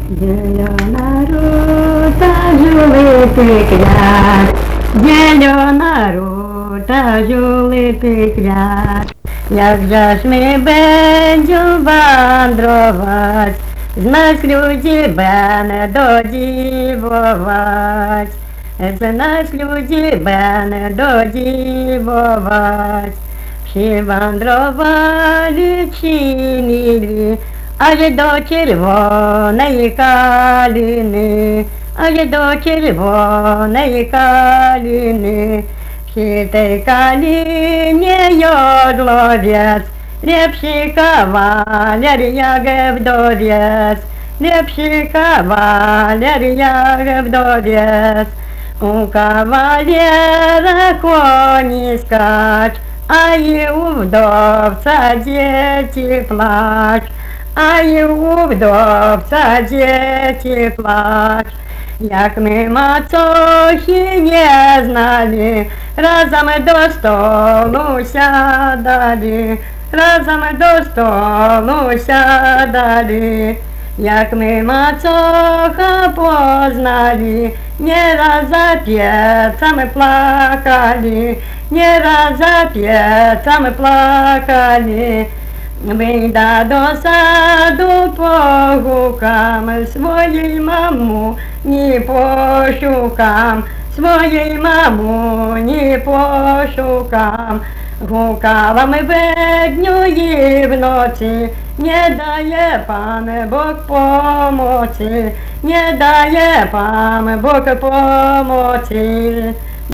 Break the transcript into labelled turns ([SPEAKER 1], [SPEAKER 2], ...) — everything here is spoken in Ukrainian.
[SPEAKER 1] Зелена рута, жулити крят, зелена рута, жулити крят. Як же ж ми будемо вандрувати, знак люди бене додівувати, знак люди бене додівувати. Всі вандрували, чинили, аж до червоної калини, аж до червоної калини. Всі tej калине йодловець, лепший кавалер, як вдовець, лепший кавалер, як вдовець. У кавалера коні скач, а й у вдовця діти плач, а й у вдовця діти плач. Як ми мацохи не знали, разом до столу сядали, разом до столу сядали. Як ми мацоха познали, не раз за п'єцами плакали, не раз за п'єцами плакали. Вийда до саду погукам, своїй маму не пошукам, своїй маму не пошукам. Гукала ми ведню і вночі, не дає пан Бог помочі, не дає пан Бог помочі.